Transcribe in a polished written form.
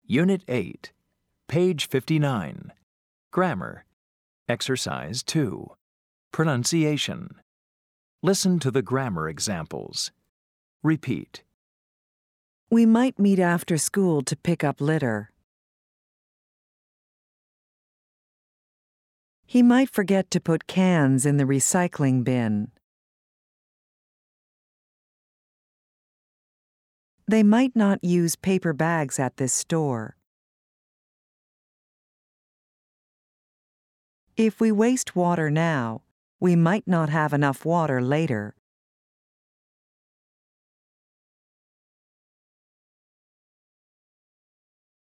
Unit 8, page 59. Grammar. Exercise 2. Pronunciation. Listen to the grammar examples. Repeat. We might meet after school to pick up litter. He might forget to put cans in the recycling bin. They might not use paper bags at this store. If we waste water now, we might not have enough water later.